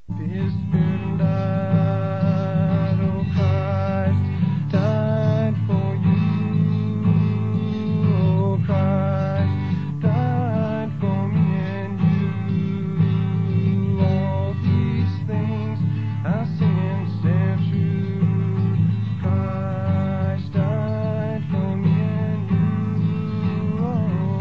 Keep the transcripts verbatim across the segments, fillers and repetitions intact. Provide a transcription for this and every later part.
His Spirit died, oh Christ, died for you, oh Christ, died for me and you. All these things I sing and stand true. Christ died for me and you. Oh.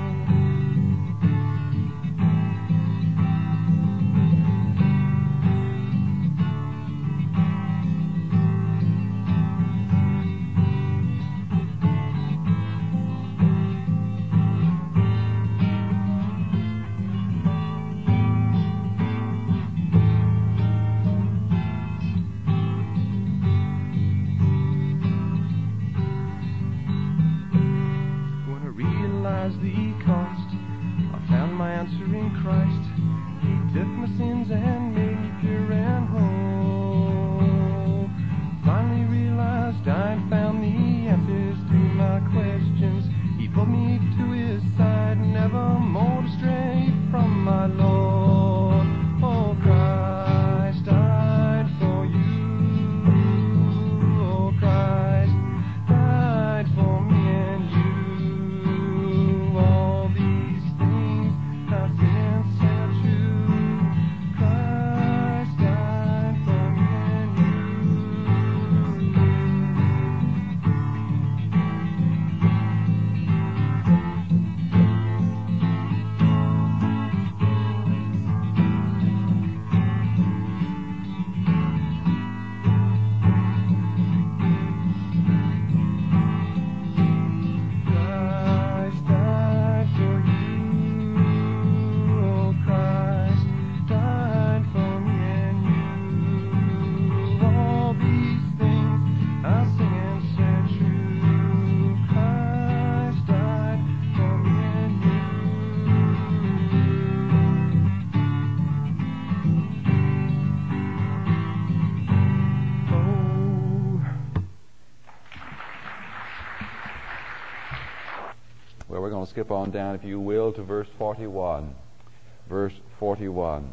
When I realized the cost, I found my answer in Christ. He took my sins and made me pure and whole. Finally realized I'd found the answers to my questions. He pulled me to his side, never more to stray from my Lord. Oh, Christ died for you. Oh, Christ died for me and you. All these things I since said true. Christ died for me and you. Christ died for you, oh Christ died for me and you. All these things I sing and said true. Christ died for me and you. Oh. Well, we're going to skip on down, if you will, to verse forty-one. Verse forty-one.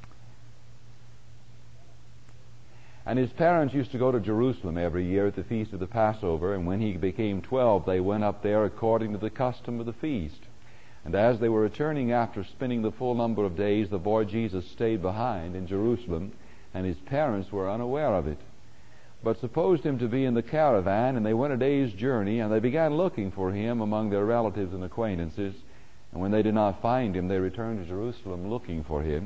And his parents used to go to Jerusalem every year at the feast of the Passover, and when he became twelve, they went up there according to the custom of the feast. And as they were returning after spending the full number of days, the boy Jesus stayed behind in Jerusalem, and his parents were unaware of it, but supposed him to be in the caravan. And they went a day's journey, and they began looking for him among their relatives and acquaintances. And when they did not find him, they returned to Jerusalem looking for him.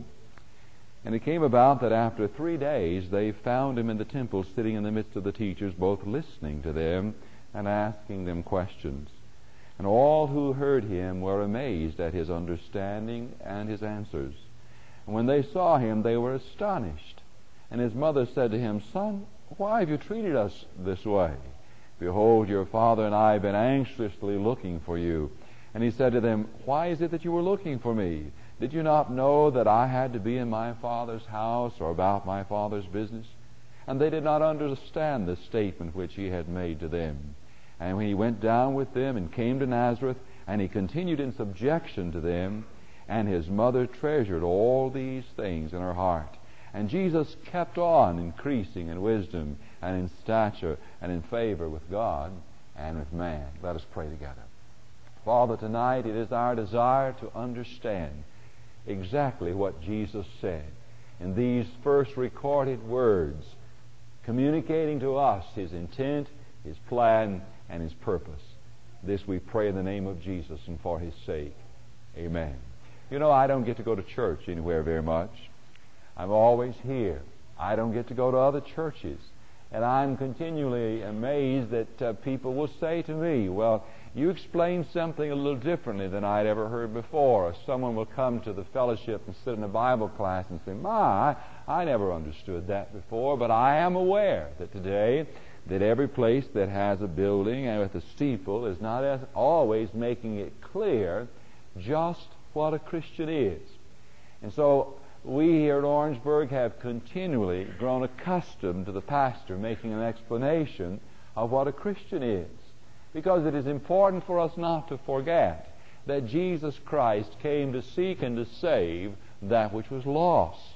And it came about that after three days they found him in the temple, sitting in the midst of the teachers, both listening to them and asking them questions. And all who heard him were amazed at his understanding and his answers. And when they saw him, they were astonished. And his mother said to him, Son, why have you treated us this way? Behold, your father and I have been anxiously looking for you. And he said to them, Why is it that you were looking for me? Did you not know that I had to be in my father's house, or about my father's business? And they did not understand the statement which he had made to them. And when he went down with them and came to Nazareth, and he continued in subjection to them, and his mother treasured all these things in her heart. And Jesus kept on increasing in wisdom and in stature and in favor with God and with man. Let us pray together. Father, tonight it is our desire to understand exactly what Jesus said in these first recorded words, communicating to us his intent, his plan, and his purpose. This we pray in the name of Jesus and for his sake. Amen. You know, I don't get to go to church anywhere very much. I'm always here. I don't get to go to other churches. And I'm continually amazed that uh, people will say to me, well, you explain something a little differently than I'd ever heard before. Or someone will come to the fellowship and sit in a Bible class and say, my, I never understood that before. But I am aware that today that every place that has a building and with a steeple is not as always making it clear just what a Christian is. And so we here at Orangeburg have continually grown accustomed to the pastor making an explanation of what a Christian is, because it is important for us not to forget that Jesus Christ came to seek and to save that which was lost.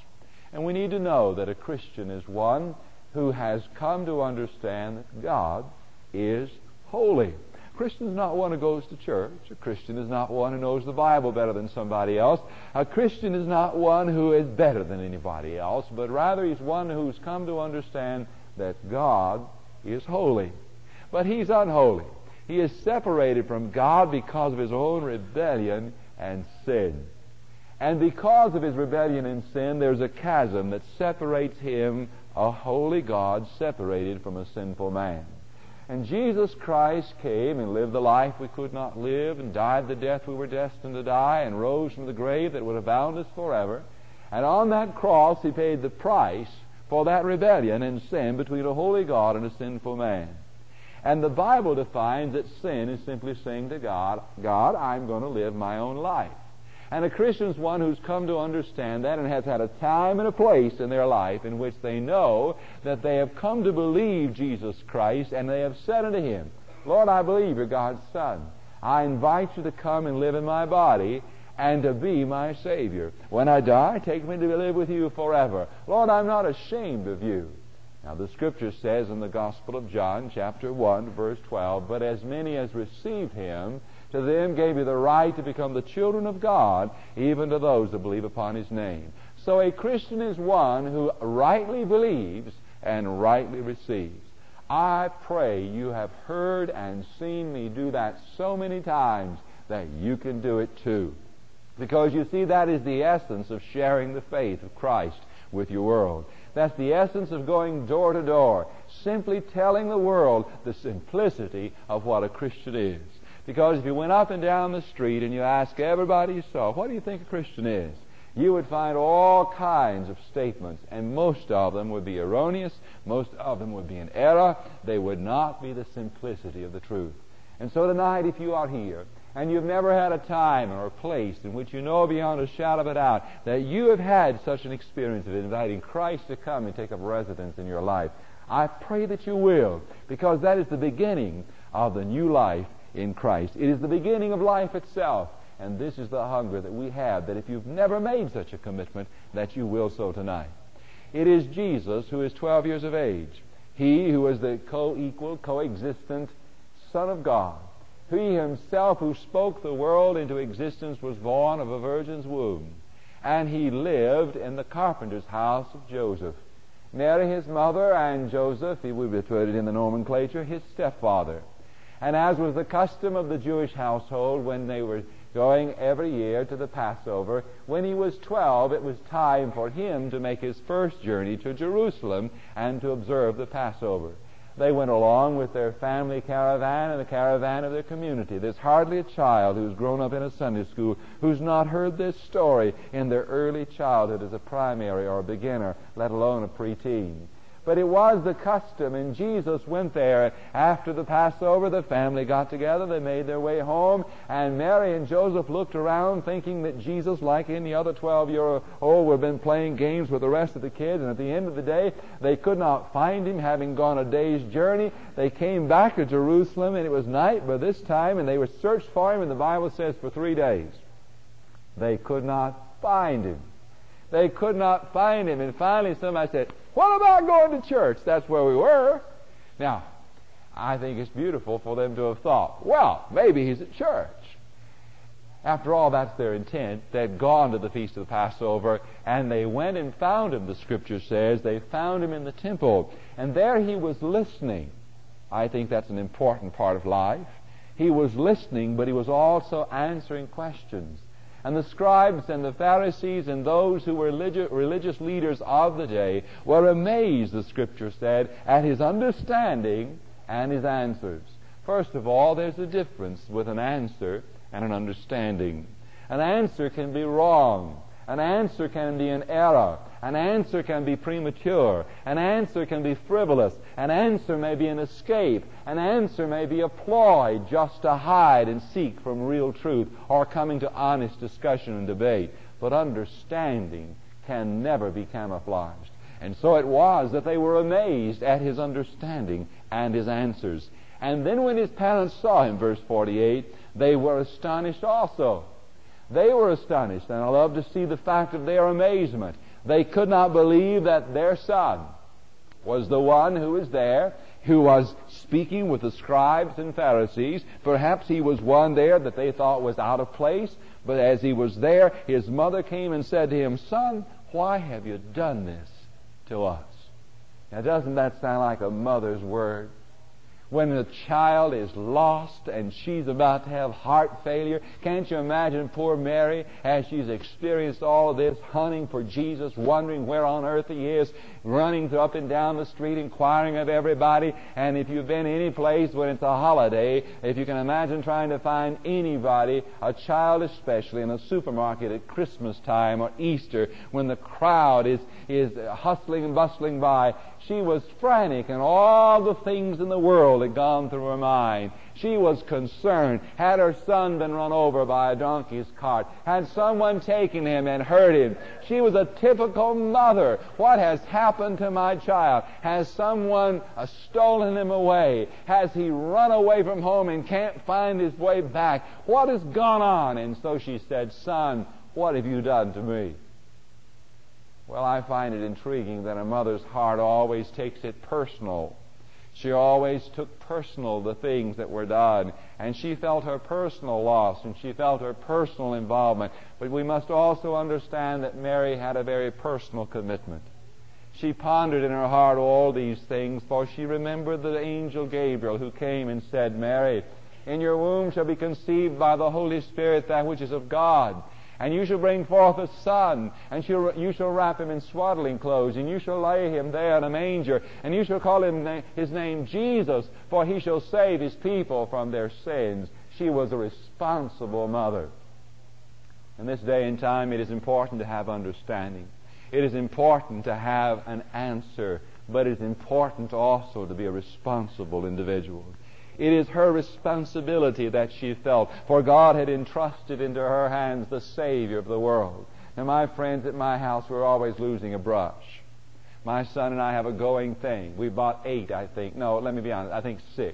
And we need to know that a Christian is one who has come to understand that God is holy. A Christian is not one who goes to church. A Christian is not one who knows the Bible better than somebody else. A Christian is not one who is better than anybody else, but rather he's one who's come to understand that God is holy. But he's unholy. He is separated from God because of his own rebellion and sin. And because of his rebellion and sin, there's a chasm that separates him, a holy God, separated from a sinful man. And Jesus Christ came and lived the life we could not live, and died the death we were destined to die, and rose from the grave that would have bound us forever. And on that cross he paid the price for that rebellion and sin between a holy God and a sinful man. And the Bible defines that sin is simply saying to God, God, I'm going to live my own life. And a Christian is one who's come to understand that and has had a time and a place in their life in which they know that they have come to believe Jesus Christ, and they have said unto him, Lord, I believe you're God's Son. I invite you to come and live in my body and to be my Savior. When I die, take me to live with you forever. Lord, I'm not ashamed of you. Now the Scripture says in the Gospel of John, chapter one, verse twelve, but as many as received him, to them gave he the right to become the children of God, even to those that believe upon his name. So a Christian is one who rightly believes and rightly receives. I pray you have heard and seen me do that so many times that you can do it too. Because you see, that is the essence of sharing the faith of Christ with your world. That's the essence of going door to door, simply telling the world the simplicity of what a Christian is. Because if you went up and down the street and you asked everybody you saw, what do you think a Christian is? You would find all kinds of statements, and most of them would be erroneous, most of them would be in error. They would not be the simplicity of the truth. And so tonight, if you are here, and you've never had a time or a place in which you know beyond a shadow of a doubt that you have had such an experience of inviting Christ to come and take up residence in your life, I pray that you will, because that is the beginning of the new life in Christ. It is the beginning of life itself, and this is the hunger that we have, that if you've never made such a commitment, that you will so tonight. It is Jesus who is twelve years of age, he who is the co-equal, co-existent Son of God. He himself who spoke the world into existence was born of a virgin's womb, and he lived in the carpenter's house of Joseph. Mary his mother, and Joseph, he would be put it in the nomenclature, his stepfather. And as was the custom of the Jewish household when they were going every year to the Passover, when he was twelve, it was time for him to make his first journey to Jerusalem and to observe the Passover. They went along with their family caravan and the caravan of their community. There's hardly a child who's grown up in a Sunday school who's not heard this story in their early childhood as a primary or a beginner, let alone a preteen. But it was the custom, and Jesus went there after the Passover. The family got together, they made their way home, and Mary and Joseph looked around thinking that Jesus, like any other twelve-year-old, would have been playing games with the rest of the kids, and at the end of the day, they could not find him, having gone a day's journey. They came back to Jerusalem, and it was night by this time, and they were searched for him, and the Bible says for three days. They could not find him. They could not find him, and finally somebody said, what about going to church? That's where we were. Now, I think it's beautiful for them to have thought, well, maybe he's at church. After all, that's their intent. They'd gone to the Feast of the Passover, and they went and found him, the Scripture says. They found him in the temple, and there he was listening. I think that's an important part of life. He was listening, but he was also answering questions. And the scribes and the Pharisees and those who were religious leaders of the day were amazed, the Scripture said, at his understanding and his answers. First of all, there's a difference with an answer and an understanding. An answer can be wrong. An answer can be an error. An answer can be premature. An answer can be frivolous. An answer may be an escape. An answer may be a ploy just to hide and seek from real truth or coming to honest discussion and debate. But understanding can never be camouflaged. And so it was that they were amazed at his understanding and his answers. And then when his parents saw him, verse forty-eight, they were astonished also. They were astonished, and I love to see the fact of their amazement. They could not believe that their son was the one who was there, who was speaking with the scribes and Pharisees. Perhaps he was one there that they thought was out of place. But as he was there, his mother came and said to him, "Son, why have you done this to us?" Now, doesn't that sound like a mother's word? When a child is lost and she's about to have heart failure, can't you imagine poor Mary as she's experienced all of this, hunting for Jesus, wondering where on earth He is, running up and down the street, inquiring of everybody. And if you've been any place when it's a holiday, if you can imagine trying to find anybody, a child especially, in a supermarket at Christmas time or Easter, when the crowd is, is hustling and bustling by, she was frantic, and all the things in the world had gone through her mind. She was concerned. Had her son been run over by a donkey's cart? Had someone taken him and hurt him? She was a typical mother. What has happened to my child? Has someone uh, stolen him away? Has he run away from home and can't find his way back? What has gone on? And so she said, "Son, what have you done to me?" Well, I find it intriguing that a mother's heart always takes it personal. She always took personal the things that were done, and she felt her personal loss, and she felt her personal involvement. But we must also understand that Mary had a very personal commitment. She pondered in her heart all these things, for she remembered the angel Gabriel who came and said, "Mary, in your womb shall be conceived by the Holy Spirit that which is of God. And you shall bring forth a son, and you shall wrap him in swaddling clothes, and you shall lay him there in a manger, and you shall call him his name Jesus, for he shall save his people from their sins." She was a responsible mother. In this day and time, it is important to have understanding. It is important to have an answer, but it is important also to be a responsible individual. It is her responsibility that she felt, for God had entrusted into her hands the Savior of the world. Now, my friends, at my house, we're always losing a brush. My son and I have a going thing. We bought eight, I think. No, let me be honest, I think six.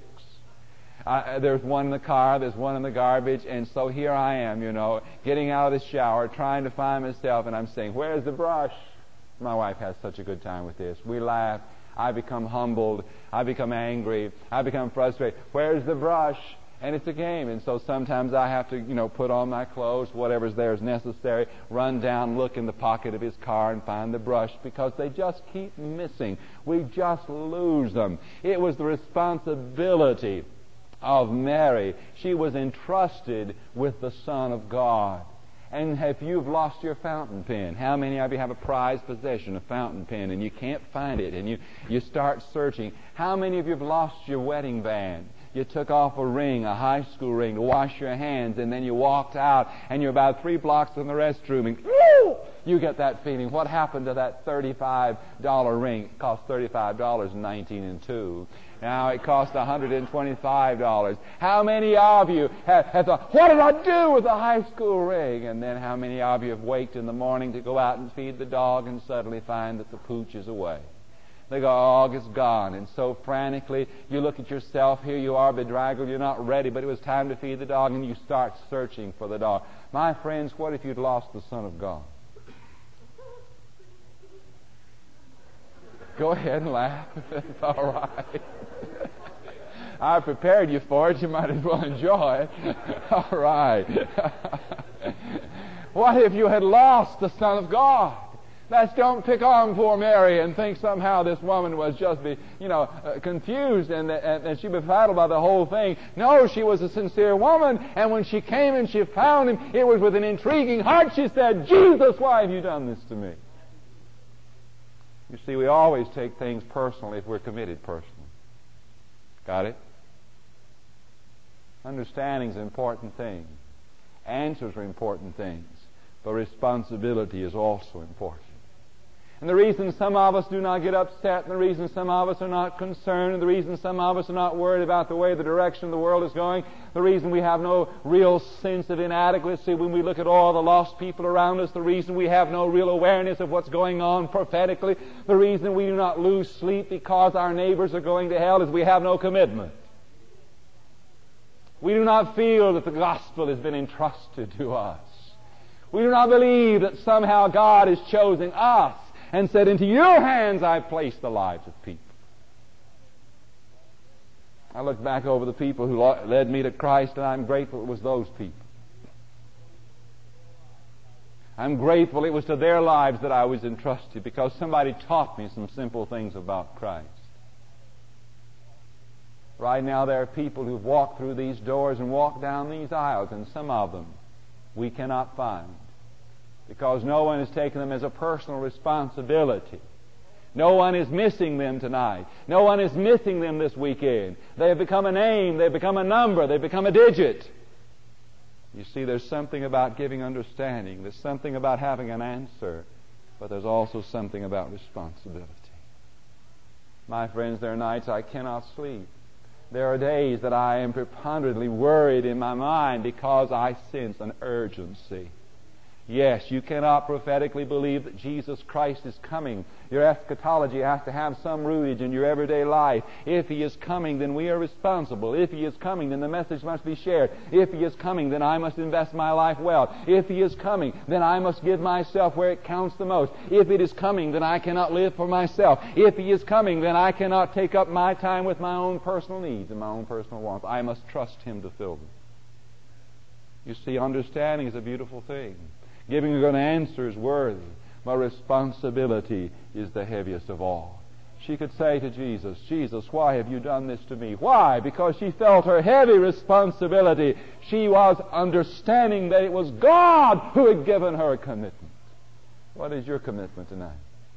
I, there's one in the car, there's one in the garbage, and so here I am, you know, getting out of the shower, trying to find myself, and I'm saying, "Where's the brush?" My wife has such a good time with this. We laugh. I become humbled. I become angry. I become frustrated. "Where's the brush?" And it's a game. And so sometimes I have to, you know, put on my clothes, whatever's there is necessary, run down, look in the pocket of his car and find the brush, because they just keep missing. We just lose them. It was the responsibility of Mary. She was entrusted with the Son of God. And if you've lost your fountain pen, how many of you have a prized possession, a fountain pen, and you can't find it, and you, you start searching? How many of you have lost your wedding band? You took off a ring, a high school ring, to wash your hands, and then you walked out, and you're about three blocks from the restroom, and whoo, you get that feeling. What happened to that thirty-five dollar ring? It cost thirty-five dollars and nineteen and two. Now it costs one hundred twenty-five dollars. How many of you have, have thought, "What did I do with the high school ring?" And then how many of you have waked in the morning to go out and feed the dog and suddenly find that the pooch is away? The dog is gone. And so frantically you look at yourself. Here you are, bedraggled. You're not ready, but it was time to feed the dog, and you start searching for the dog. My friends, what if you'd lost the Son of God? Go ahead and laugh. It's all right. I prepared you for it. You might as well enjoy it. All right. What if you had lost the Son of God? Let's don't pick on poor Mary and think somehow this woman was just, be, you know, uh, confused and, and, and she befuddled by the whole thing. No, she was a sincere woman, and when she came and she found him, it was with an intriguing heart she said, "Jesus, why have you done this to me?" You see, we always take things personally if we're committed personally. Got it? Understanding is an important thing. Answers are important things. But responsibility is also important. And the reason some of us do not get upset, and the reason some of us are not concerned, and the reason some of us are not worried about the way the direction of the world is going, the reason we have no real sense of inadequacy when we look at all the lost people around us, the reason we have no real awareness of what's going on prophetically, the reason we do not lose sleep because our neighbors are going to hell is we have no commitment. We do not feel that the gospel has been entrusted to us. We do not believe that somehow God has chosen us and said, into your hands I place the lives of people. I look back over the people who led me to Christ, and I'm grateful it was those people. I'm grateful it was to their lives that I was entrusted, because somebody taught me some simple things about Christ. Right now there are people who've walked through these doors and walked down these aisles, and some of them we cannot find, because no one has taken them as a personal responsibility. No one is missing them tonight. No one is missing them this weekend. They have become a name. They've become a number. They've become a digit. You see, there's something about giving understanding. There's something about having an answer. But there's also something about responsibility. My friends, there are nights I cannot sleep. There are days that I am preponderantly worried in my mind because I sense an urgency. Yes, you cannot prophetically believe that Jesus Christ is coming. Your eschatology has to have some rootage in your everyday life. If He is coming, then we are responsible. If He is coming, then the message must be shared. If He is coming, then I must invest my life well. If He is coming, then I must give myself where it counts the most. If it is coming, then I cannot live for myself. If He is coming, then I cannot take up my time with my own personal needs and my own personal wants. I must trust Him to fill them. You see, understanding is a beautiful thing. Giving a good answer is worthy, but responsibility is the heaviest of all. She could say to Jesus, Jesus, why have you done this to me? Why? Because she felt her heavy responsibility. She was understanding that it was God who had given her a commitment. What is your commitment tonight?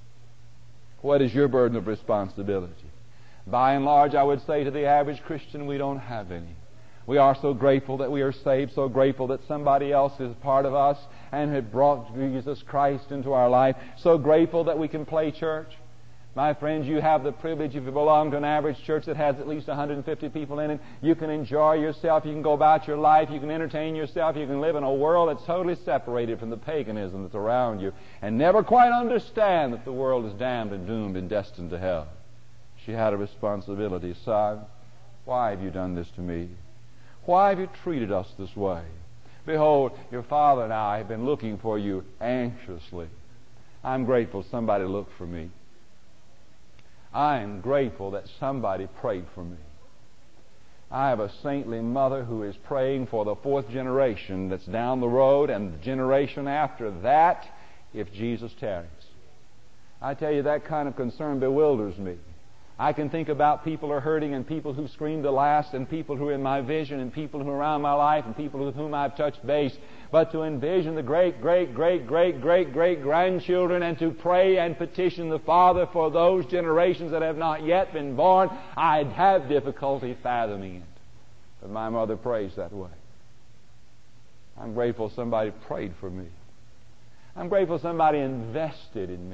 What is your burden of responsibility? By and large, I would say to the average Christian, we don't have any. We are so grateful that we are saved, so grateful that somebody else is part of us and had brought Jesus Christ into our life, so grateful that we can play church. My friends, you have the privilege, if you belong to an average church that has at least one hundred fifty people in it, you can enjoy yourself, you can go about your life, you can entertain yourself, you can live in a world that's totally separated from the paganism that's around you, and never quite understand that the world is damned and doomed and destined to hell. She had a responsibility. Son, why have you done this to me? Why have you treated us this way? Behold, your father and I have been looking for you anxiously. I'm grateful somebody looked for me. I am grateful that somebody prayed for me. I have a saintly mother who is praying for the fourth generation that's down the road and the generation after that if Jesus tarries. I tell you, that kind of concern bewilders me. I can think about people who are hurting and people who screamed the last and people who are in my vision and people who are around my life and people with whom I've touched base. But to envision the great, great, great, great, great, great grandchildren and to pray and petition the Father for those generations that have not yet been born, I'd have difficulty fathoming it. But my mother prays that way. I'm grateful somebody prayed for me. I'm grateful somebody invested in me.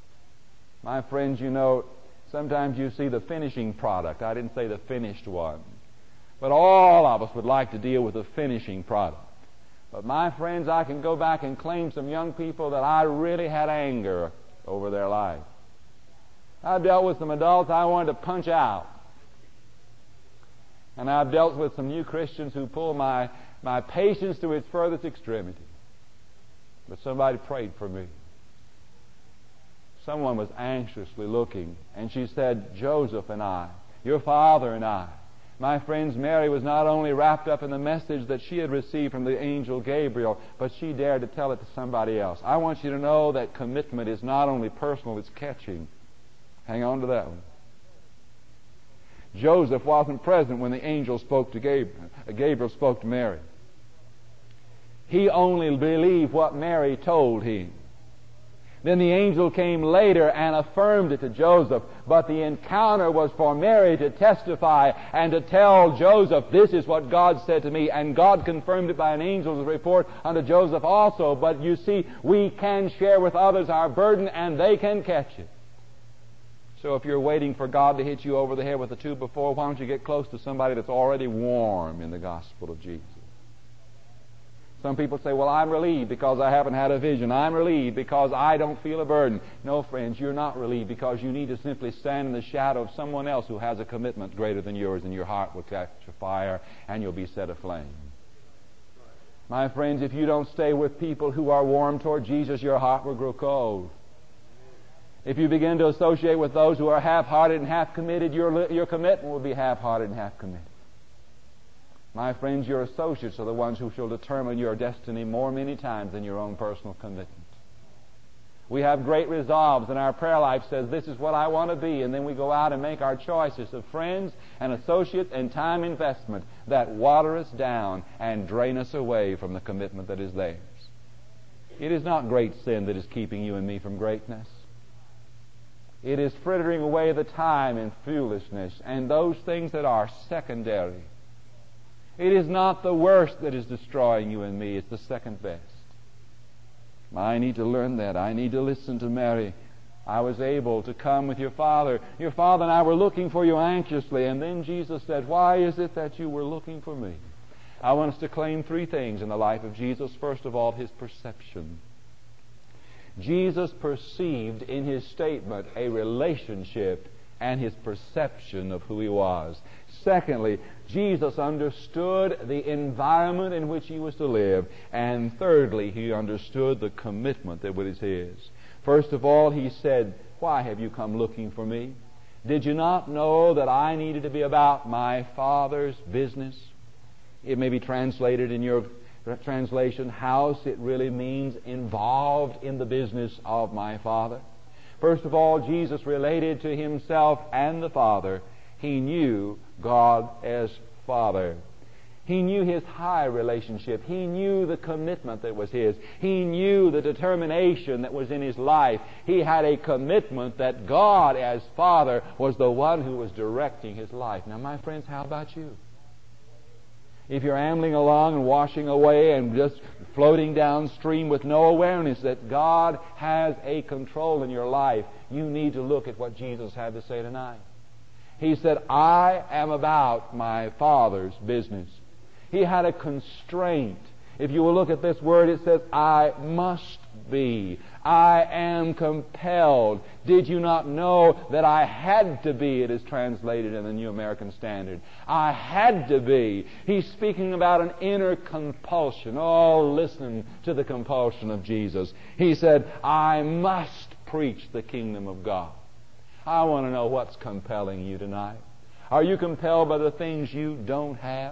My friends, you know, sometimes you see the finishing product. I didn't say the finished one. But all of us would like to deal with the finishing product. But my friends, I can go back and claim some young people that I really had anger over their life. I've dealt with some adults I wanted to punch out. And I've dealt with some new Christians who pull my, my patience to its furthest extremity. But somebody prayed for me. Someone was anxiously looking, and she said, Joseph and I, your father and I. My friends, Mary was not only wrapped up in the message that she had received from the angel Gabriel, but she dared to tell it to somebody else. I want you to know that commitment is not only personal, it's catching. Hang on to that one. Joseph wasn't present when the angel spoke to Gabriel. Gabriel spoke to Mary. He only believed what Mary told him. Then the angel came later and affirmed it to Joseph. But the encounter was for Mary to testify and to tell Joseph, this is what God said to me. And God confirmed it by an angel's report unto Joseph also. But you see, we can share with others our burden and they can catch it. So if you're waiting for God to hit you over the head with a two before, why don't you get close to somebody that's already warm in the gospel of Jesus? Some people say, well, I'm relieved because I haven't had a vision. I'm relieved because I don't feel a burden. No, friends, you're not relieved because you need to simply stand in the shadow of someone else who has a commitment greater than yours, and your heart will catch a fire and you'll be set aflame. My friends, if you don't stay with people who are warm toward Jesus, your heart will grow cold. If you begin to associate with those who are half-hearted and half-committed, your, your commitment will be half-hearted and half-committed. My friends, your associates are the ones who shall determine your destiny more many times than your own personal commitment. We have great resolves, and our prayer life says, this is what I want to be, and then we go out and make our choices of friends and associates and time investment that water us down and drain us away from the commitment that is theirs. It is not great sin that is keeping you and me from greatness. It is frittering away the time in foolishness and those things that are secondary. It is not the worst that is destroying you and me. It's the second best. I need to learn that. I need to listen to Mary. I was able to come with your father. Your father and I were looking for you anxiously. And then Jesus said, why is it that you were looking for me? I want us to claim three things in the life of Jesus. First of all, his perception. Jesus perceived in his statement a relationship and his perception of who he was. Secondly, Jesus understood the environment in which he was to live. And thirdly, he understood the commitment that was his. First of all, he said, why have you come looking for me? Did you not know that I needed to be about my Father's business? It may be translated in your translation, house. It really means involved in the business of my Father. First of all, Jesus related to himself and the Father. He knew God as Father. He knew his high relationship. He knew the commitment that was his. He knew the determination that was in his life. He had a commitment that God as Father was the one who was directing his life. Now, my friends, how about you? If you're ambling along and washing away and just floating downstream with no awareness that God has a control in your life, you need to look at what Jesus had to say tonight. He said, I am about my Father's business. He had a constraint. If you will look at this word, it says, I must be. I am compelled. Did you not know that I had to be? It is translated in the New American Standard. I had to be. He's speaking about an inner compulsion. Oh, listen to the compulsion of Jesus. He said, I must preach the kingdom of God. I want to know what's compelling you tonight. Are you compelled by the things you don't have?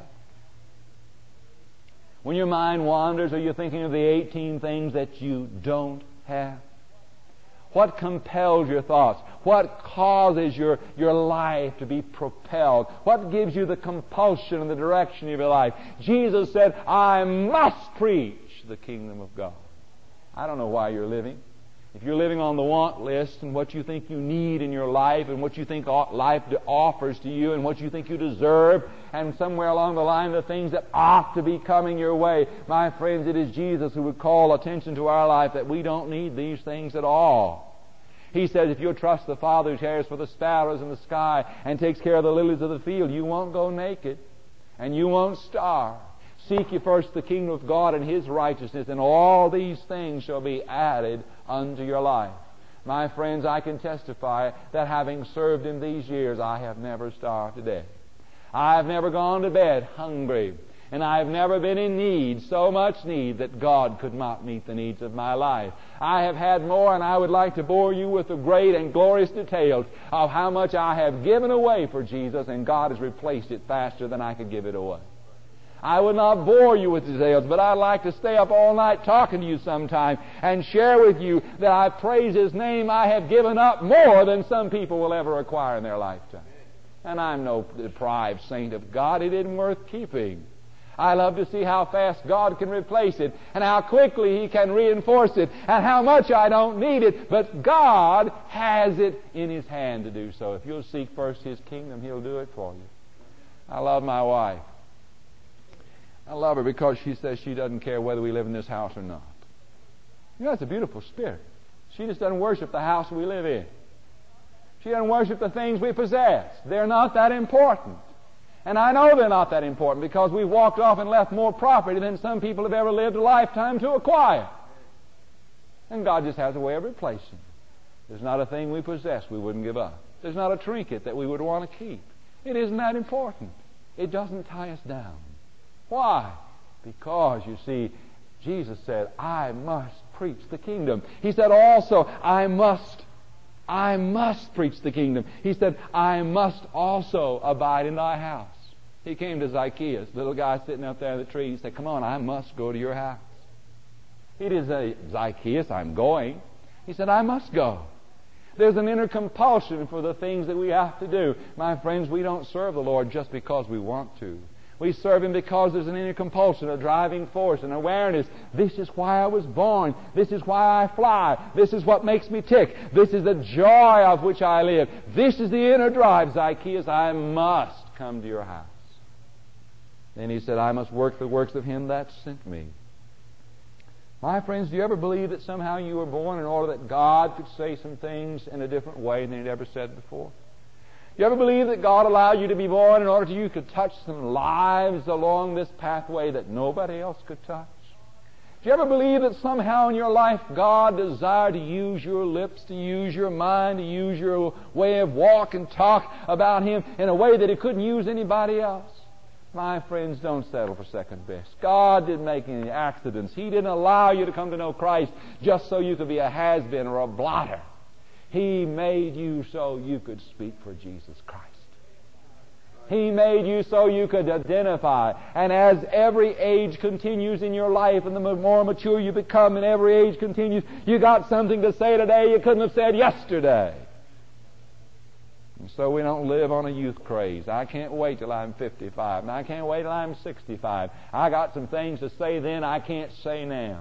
When your mind wanders, are you thinking of the eighteen things that you don't have? What compels your thoughts? What causes your, your life to be propelled? What gives you the compulsion and the direction of your life? Jesus said, I must preach the kingdom of God. I don't know why you're living. If you're living on the want list and what you think you need in your life and what you think life offers to you and what you think you deserve, and somewhere along the line the things that ought to be coming your way, my friends, it is Jesus who would call attention to our life that we don't need these things at all. He says, if you'll trust the Father who cares for the sparrows in the sky and takes care of the lilies of the field, you won't go naked and you won't starve. Seek ye first the kingdom of God and his righteousness, and all these things shall be added unto your life. My friends, I can testify that having served him these years, I have never starved to death. I have never gone to bed hungry, and I have never been in need, so much need that God could not meet the needs of my life. I have had more, and I would like to bore you with the great and glorious details of how much I have given away for Jesus, and God has replaced it faster than I could give it away. I would not bore you with details, but I'd like to stay up all night talking to you sometime and share with you that I praise his name. I have given up more than some people will ever acquire in their lifetime. And I'm no deprived saint of God. It isn't worth keeping. I love to see how fast God can replace it and how quickly he can reinforce it and how much I don't need it, but God has it in his hand to do so. If you'll seek first his kingdom, he'll do it for you. I love my wife. I love her because she says she doesn't care whether we live in this house or not. You know, that's a beautiful spirit. She just doesn't worship the house we live in. She doesn't worship the things we possess. They're not that important. And I know they're not that important because we've walked off and left more property than some people have ever lived a lifetime to acquire. And God just has a way of replacing. There's not a thing we possess we wouldn't give up. There's not a trinket that we would want to keep. It isn't that important. It doesn't tie us down. Why? Because, you see, Jesus said, I must preach the kingdom. He said also, I must, I must preach the kingdom. He said, I must also abide in thy house. He came to Zacchaeus, little guy sitting up there in the tree. He said, come on, I must go to your house. He didn't say, Zacchaeus, I'm going. He said, I must go. There's an inner compulsion for the things that we have to do. My friends, we don't serve the Lord just because we want to. We serve Him because there's an inner compulsion, a driving force, an awareness. This is why I was born. This is why I fly. This is what makes me tick. This is the joy of which I live. This is the inner drive. Zacchaeus, I must come to your house. Then he said, I must work the works of Him that sent me. My friends, do you ever believe that somehow you were born in order that God could say some things in a different way than He'd ever said before? Do you ever believe that God allowed you to be born in order that you could touch some lives along this pathway that nobody else could touch? Do you ever believe that somehow in your life God desired to use your lips, to use your mind, to use your way of walk and talk about Him in a way that He couldn't use anybody else? My friends, don't settle for second best. God didn't make any accidents. He didn't allow you to come to know Christ just so you could be a has-been or a blotter. He made you so you could speak for Jesus Christ. He made you so you could identify. And as every age continues in your life and the more mature you become and every age continues, you got something to say today you couldn't have said yesterday. And so we don't live on a youth craze. I can't wait till I'm fifty-five. And I can't wait till I'm sixty-five. I got some things to say then I can't say now.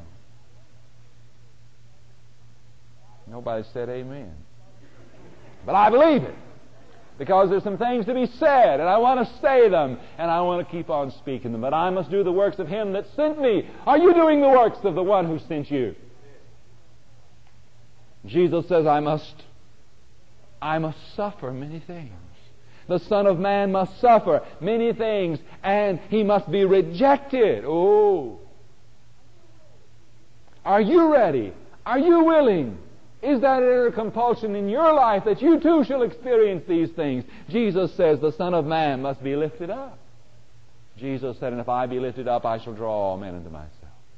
Nobody said amen. But I believe it. Because there's some things to be said, and I want to say them, and I want to keep on speaking them. But I must do the works of Him that sent me. Are you doing the works of the one who sent you? Jesus says, I must I must suffer many things. The Son of Man must suffer many things, and He must be rejected. Oh. Are you ready? Are you willing? Is that an inner compulsion in your life that you too shall experience these things? Jesus says the Son of Man must be lifted up. Jesus said, and if I be lifted up, I shall draw all men unto myself.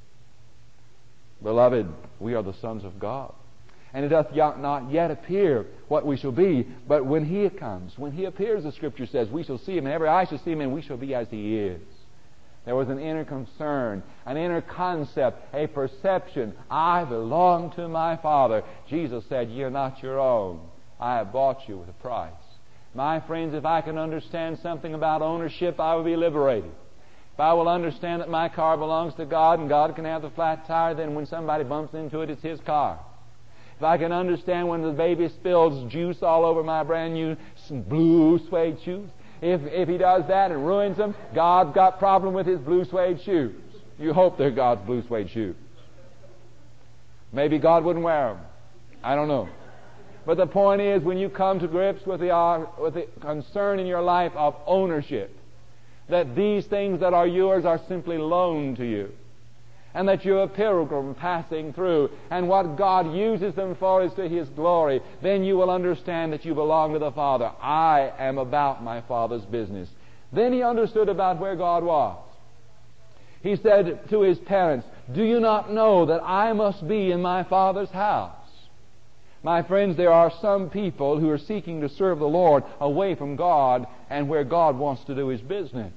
Beloved, we are the sons of God. And it doth not yet appear what we shall be, but when He comes, when He appears, the Scripture says, we shall see Him, and every eye shall see Him, and we shall be as He is. There was an inner concern, an inner concept, a perception. I belong to my Father. Jesus said, ye are not your own. I have bought you with a price. My friends, if I can understand something about ownership, I will be liberated. If I will understand that my car belongs to God and God can have the flat tire, then when somebody bumps into it, it's His car. If I can understand when the baby spills juice all over my brand new blue suede shoes, if if he does that and ruins them, God's got problem with His blue suede shoes. You hope they're God's blue suede shoes. Maybe God wouldn't wear them. I don't know. But the point is, when you come to grips with the, uh, with the concern in your life of ownership, that these things that are yours are simply loaned to you, and that you're a pilgrim passing through, and what God uses them for is to His glory, then you will understand that you belong to the Father. I am about my Father's business. Then he understood about where God was. He said to his parents, do you not know that I must be in my Father's house? My friends, there are some people who are seeking to serve the Lord away from God and where God wants to do His business.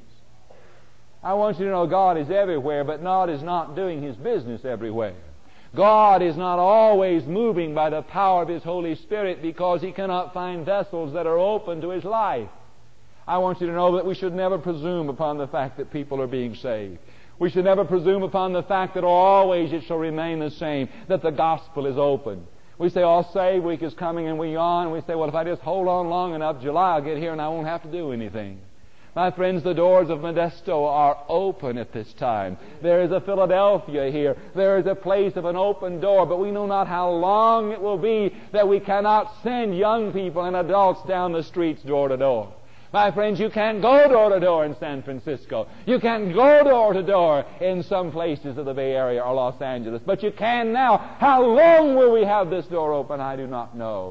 I want you to know God is everywhere, but God is not doing His business everywhere. God is not always moving by the power of His Holy Spirit because He cannot find vessels that are open to His life. I want you to know that we should never presume upon the fact that people are being saved. We should never presume upon the fact that always it shall remain the same, that the gospel is open. We say, oh, save week is coming, and we yawn. We say, well, if I just hold on long enough, July will get here and I won't have to do anything. My friends, the doors of Modesto are open at this time. There is a Philadelphia here. There is a place of an open door, but we know not how long it will be that we cannot send young people and adults down the streets door to door. My friends, you can't go door to door in San Francisco. You can't go door to door in some places of the Bay Area or Los Angeles, but you can now. How long will we have this door open? I do not know.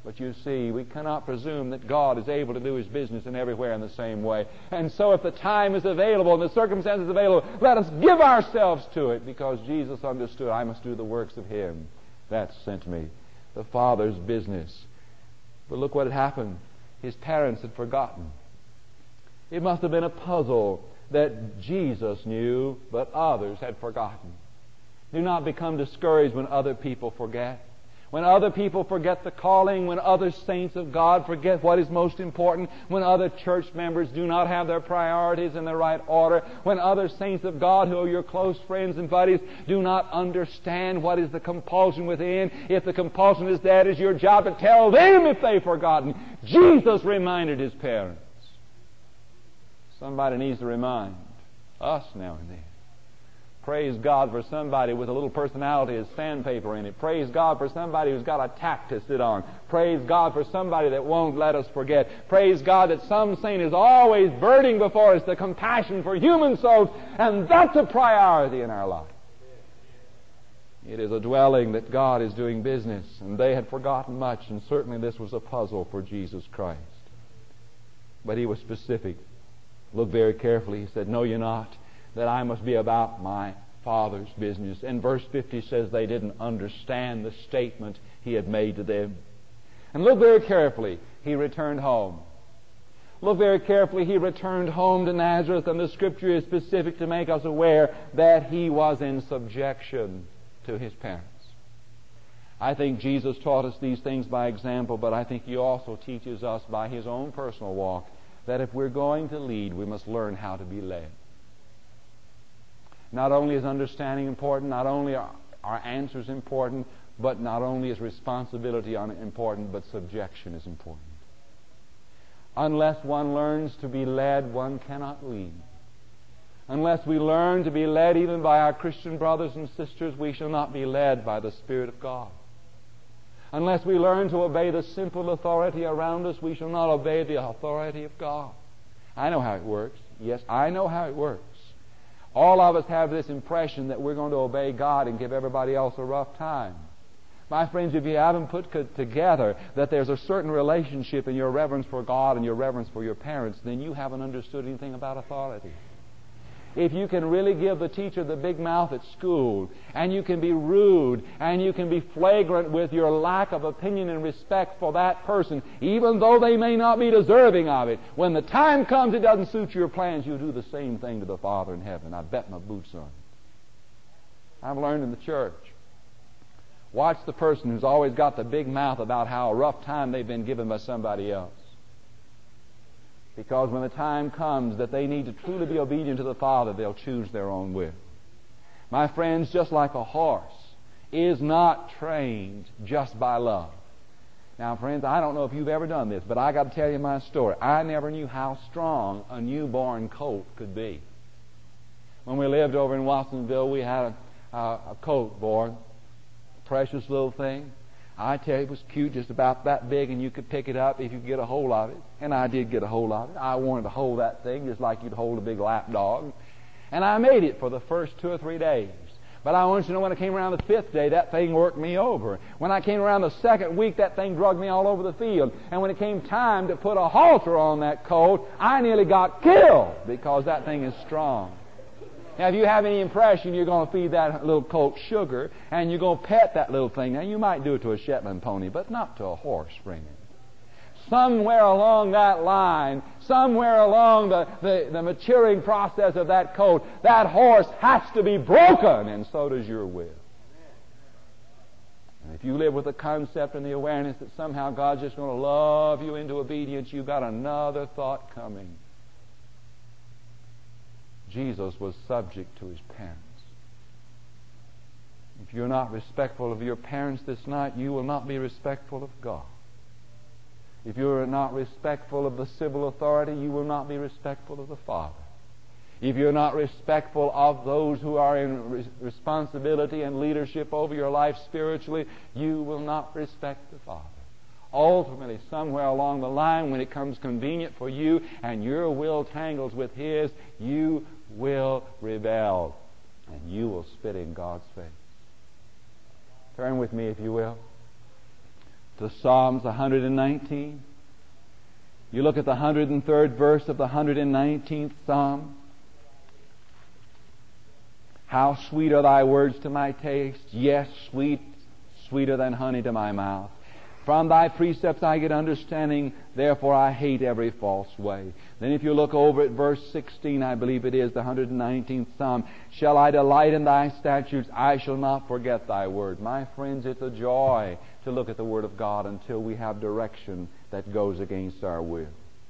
But you see, we cannot presume that God is able to do His business in everywhere in the same way. And so if the time is available and the circumstances available, let us give ourselves to it, because Jesus understood, I must do the works of Him that sent me. The Father's business. But look what had happened. His parents had forgotten. It must have been a puzzle that Jesus knew, but others had forgotten. Do not become discouraged when other people forget. When other people forget the calling, when other saints of God forget what is most important, when other church members do not have their priorities in the right order, when other saints of God who are your close friends and buddies do not understand what is the compulsion within. If the compulsion is that, it's your job to tell them if they've forgotten. Jesus reminded His parents. Somebody needs to remind us now and then. Praise God for somebody with a little personality as sandpaper in it. Praise God for somebody who's got a tack to sit on. Praise God for somebody that won't let us forget. Praise God that some saint is always burning before us the compassion for human souls, and that's a priority in our life. It is a dwelling that God is doing business, and they had forgotten much, and certainly this was a puzzle for Jesus Christ. But He was specific. Look very carefully. He said, "Know ye not that I must be about my Father's business?" And verse fifty says they didn't understand the statement He had made to them. And look very carefully. He returned home. Look very carefully. He returned home to Nazareth, and the Scripture is specific to make us aware that He was in subjection to His parents. I think Jesus taught us these things by example, but I think He also teaches us by His own personal walk that if we're going to lead, we must learn how to be led. Not only is understanding important, not only are our answers important, but not only is responsibility important, but subjection is important. Unless one learns to be led, one cannot lead. Unless we learn to be led even by our Christian brothers and sisters, we shall not be led by the Spirit of God. Unless we learn to obey the simple authority around us, we shall not obey the authority of God. I know how it works. Yes, I know how it works. All of us have this impression that we're going to obey God and give everybody else a rough time. My friends, if you haven't put together that there's a certain relationship in your reverence for God and your reverence for your parents, then you haven't understood anything about authority. If you can really give the teacher the big mouth at school, and you can be rude, and you can be flagrant with your lack of opinion and respect for that person, even though they may not be deserving of it, when the time comes it doesn't suit your plans, you do the same thing to the Father in heaven. I bet my boots on it. I've learned in the church. Watch the person who's always got the big mouth about how rough time they've been given by somebody else. Because when the time comes that they need to truly be obedient to the Father, they'll choose their own will. My friends, just like a horse is not trained just by love. Now, friends, I don't know if you've ever done this, but I got to tell you my story. I never knew how strong a newborn colt could be. When we lived over in Watsonville, we had a, a, a colt born. Precious little thing. I tell you, it was cute, just about that big, and you could pick it up if you could get a hold of it. And I did get a hold of it. I wanted to hold that thing just like you'd hold a big lap dog. And I made it for the first two or three days. But I want you to know, when I came around the fifth day, that thing worked me over. When I came around the second week, that thing drugged me all over the field. And when it came time to put a halter on that colt, I nearly got killed because that thing is strong. Now, if you have any impression you're going to feed that little colt sugar and you're going to pet that little thing, now you might do it to a Shetland pony, but not to a horse, friend. Somewhere along that line, somewhere along the, the, the maturing process of that colt, that horse has to be broken, and so does your will. And if you live with the concept and the awareness that somehow God's just going to love you into obedience, you've got another thought coming. Jesus was subject to His parents. If you're not respectful of your parents this night, you will not be respectful of God. If you're not respectful of the civil authority, you will not be respectful of the Father. If you're not respectful of those who are in re- responsibility and leadership over your life spiritually, you will not respect the Father. Ultimately, somewhere along the line, when it comes convenient for you and your will tangles with His, you will rebel and you will spit in God's face. Turn with me, if you will, to Psalms one hundred nineteen. You look at the one hundred third verse of the one hundred nineteenth Psalm. How sweet are thy words to my taste, yes, sweet, sweeter than honey to my mouth. From thy precepts I get understanding, therefore I hate every false way. Then if you look over at verse sixteen, I believe it is, the one hundred nineteenth Psalm, shall I delight in thy statutes, I shall not forget thy word. My friends, it's a joy to look at the Word of God until we have direction that goes against our will.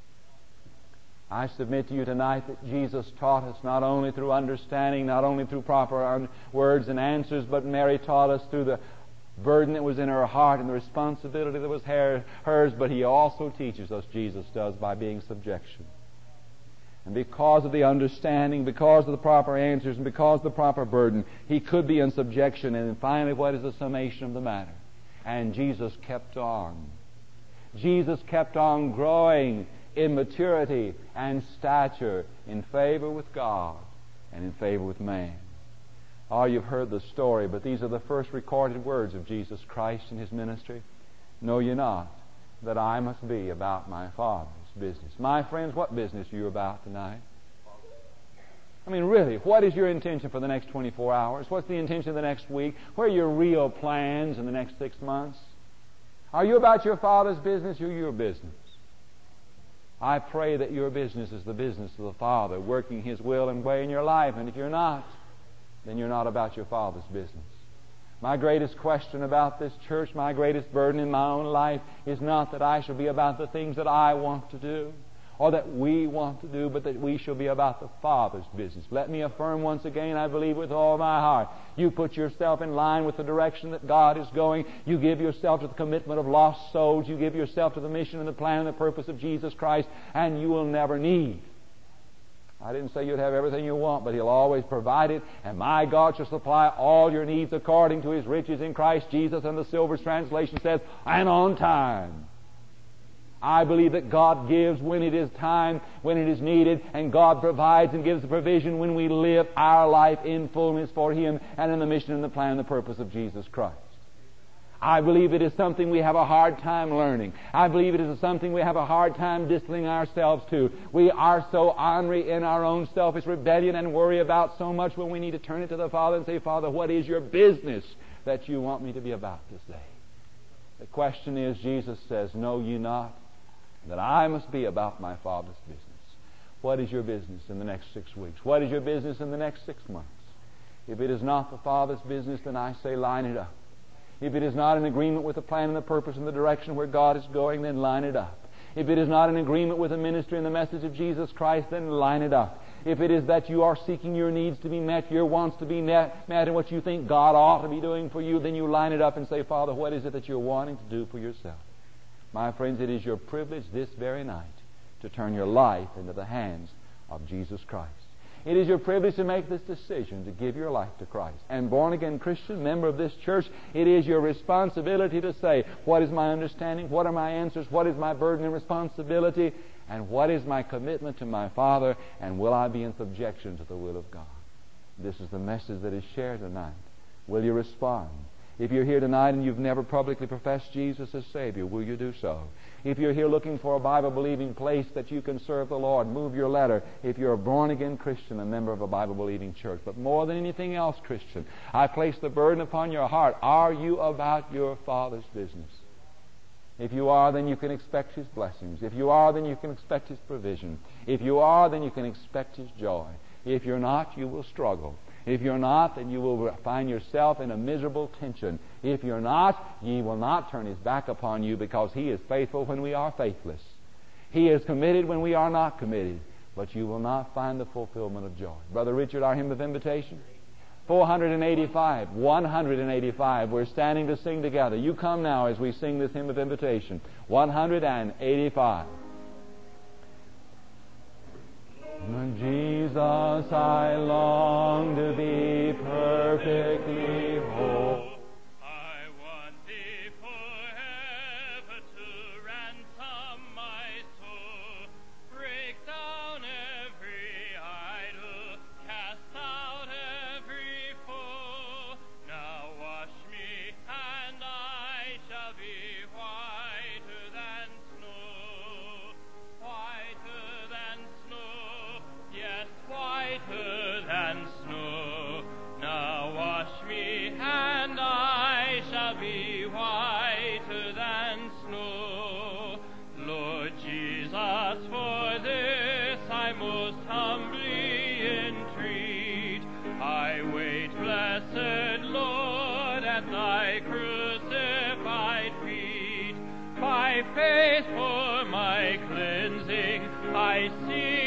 I submit to you tonight that Jesus taught us not only through understanding, not only through proper un- words and answers, but Mary taught us through the burden that was in her heart and the responsibility that was her, hers, but He also teaches us, Jesus does, by being subjection. And because of the understanding, because of the proper answers, and because of the proper burden, He could be in subjection. And then finally, what is the summation of the matter? And Jesus kept on. Jesus kept on growing in maturity and stature, in favor with God and in favor with man. Oh, you've heard the story, but these are the first recorded words of Jesus Christ in His ministry. Know ye not that I must be about my Father's business? My friends, what business are you about tonight? I mean, really, what is your intention for the next twenty-four hours? What's the intention of the next week? What are your real plans in the next six months? Are you about your Father's business or your business? I pray that your business is the business of the Father, working His will and way in your life. And if you're not, then you're not about your Father's business. My greatest question about this church, my greatest burden in my own life, is not that I shall be about the things that I want to do or that we want to do, but that we shall be about the Father's business. Let me affirm once again, I believe with all my heart, you put yourself in line with the direction that God is going. You give yourself to the commitment of lost souls. You give yourself to the mission and the plan and the purpose of Jesus Christ, and you will never need. I didn't say you'd have everything you want, but He'll always provide it. And my God shall supply all your needs according to His riches in Christ Jesus. And the Silver's translation says, and on time. I believe that God gives when it is time, when it is needed, and God provides and gives the provision when we live our life in fullness for Him and in the mission and the plan and the purpose of Jesus Christ. I believe it is something we have a hard time learning. I believe it is something we have a hard time disciplining ourselves to. We are so ornery in our own selfish rebellion and worry about so much when we need to turn it to the Father and say, Father, what is your business that you want me to be about this day? The question is, Jesus says, know ye not that I must be about my Father's business? What is your business in the next six weeks? What is your business in the next six months? If it is not the Father's business, then I say line it up. If it is not in agreement with the plan and the purpose and the direction where God is going, then line it up. If it is not in agreement with the ministry and the message of Jesus Christ, then line it up. If it is that you are seeking your needs to be met, your wants to be met, met and what you think God ought to be doing for you, then you line it up and say, Father, what is it that you're wanting to do for yourself? My friends, it is your privilege this very night to turn your life into the hands of Jesus Christ. It is your privilege to make this decision to give your life to Christ. And born-again Christian, member of this church, it is your responsibility to say, what is my understanding? What are my answers? What is my burden and responsibility? And what is my commitment to my Father? And will I be in subjection to the will of God? This is the message that is shared tonight. Will you respond? If you're here tonight and you've never publicly professed Jesus as Savior, will you do so? If you're here looking for a Bible-believing place that you can serve the Lord, move your letter. If you're a born-again Christian, a member of a Bible-believing church. But more than anything else, Christian, I place the burden upon your heart. Are you about your Father's business? If you are, then you can expect His blessings. If you are, then you can expect His provision. If you are, then you can expect His joy. If you're not, you will struggle. If you're not, then you will find yourself in a miserable tension. If you're not, He will not turn His back upon you, because He is faithful when we are faithless. He is committed when we are not committed. But you will not find the fulfillment of joy. Brother Richard, our hymn of invitation? four hundred eighty-five, one hundred eighty-five. We're standing to sing together. You come now as we sing this hymn of invitation. one hundred eighty-five. Jesus, I long to be perfectly whole. I want Thee forever to ransom my soul. Break down every idol, cast out every foe. Now wash me, and I shall be white grace for my cleansing. I see